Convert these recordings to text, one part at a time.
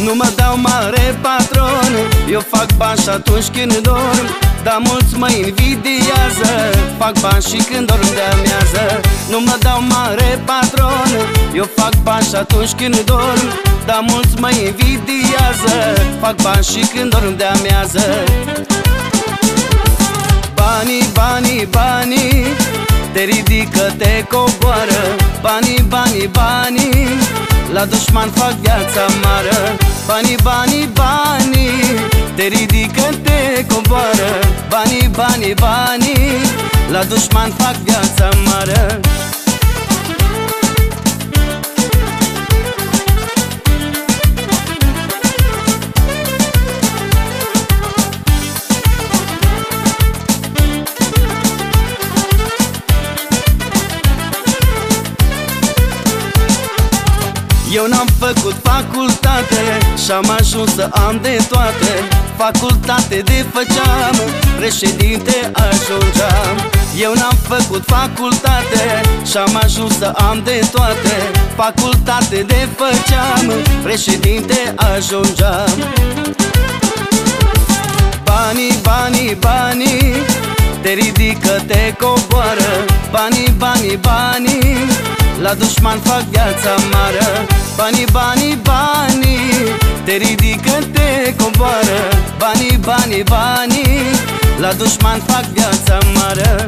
Nu mă dau mare patron, eu fac bani și atunci când dorm. Dar mulți mă invidiază, fac bani și când dorm de amiază. Nu mă dau mare patron, eu fac bani și atunci când dorm. Dar mulți mă invidiază, fac bani și când dorm de amiază. Banii, banii, banii, te ridică, te coboară. Banii, banii, banii, la dușman fac viața amară. Banii, banii, banii, te ridică, te coboară. Banii, banii, banii, la dușman fac viața amară. Eu n-am făcut facultate și-am ajuns să am de toate. Facultate de făceam, președinte ajungeam. Eu n-am făcut facultate și-am ajuns să am de toate. Facultate de făceam, președinte ajungeam. Banii, banii, banii, te ridică, te coboară. Banii, banii, banii, la dușman fac viața amară. Banii, banii, banii, te ridică, te coboară. Banii, banii, banii, la dușman fac viața amară.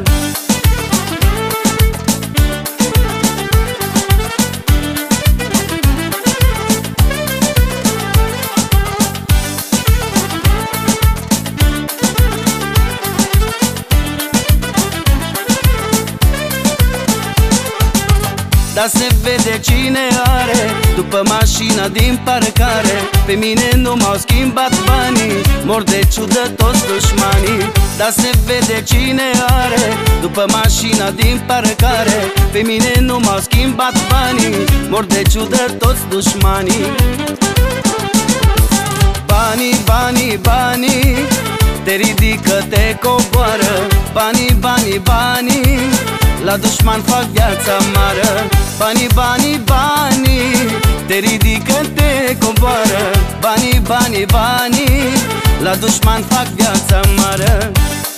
Dar se vede cine are după mașina din parcare. Pe mine nu m-au schimbat banii, mor de ciudă toți dușmanii. Dar se vede cine are după mașina din parcare. Pe mine nu m-au schimbat banii, mor de ciudă toți dușmanii. Banii, banii, banii, te ridică, te coboară. Banii, banii, banii, la dușman fac viața amară. Banii, banii, banii, te ridică, te coboară. Banii, banii, banii, la dușman fac viața amară.